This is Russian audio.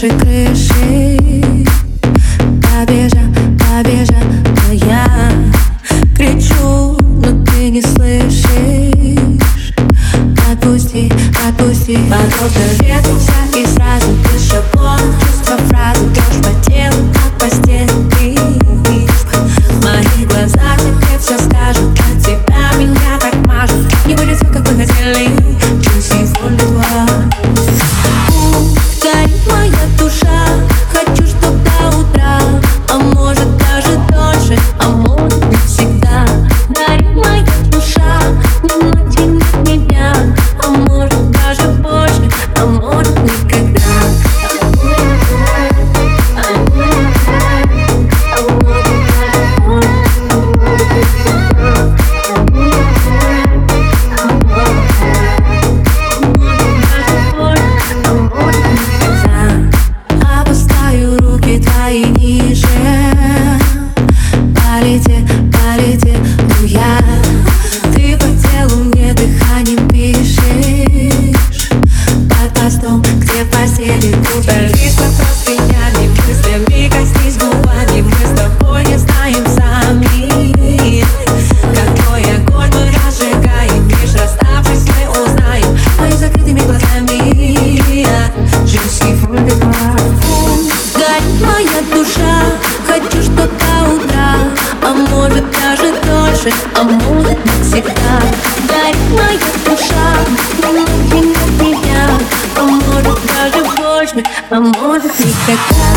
нашей крыши. Побежала я, кричу, но ты не слышишь. Отпусти, отпусти. Вокруг вертимся и сразу ты шаблон. Чувства фразы, дрожь по телу, от постели. В моих глазах тебе все скажут. От тебя меня так мажут. Не будет все, как вы хотели. Juicy for the world. Горит моя душа. Хочу, чтоб до утра, а может даже дольше, а может не всегда. Горит моя душа. Ни ночи, ни дня, а может даже больше, а может никогда. Опускаю руки твои ниже. Полетела я. Ты по телу мне дыханием пишешь. Под постом, где в постели купались под простынями, мыслями коснись губами. Мы с тобой не знаем сами, какой огонь мы разжигаем. Лишь расставшись мы узнаем, моими закрытыми глазами. Juicy for the world. Горит моя душа. Хочу, чтоб до утра, а может даже дольше, а может навсегда. Горит моя душа. Ни ночи, ни дня, а может даже больше, а может никогда.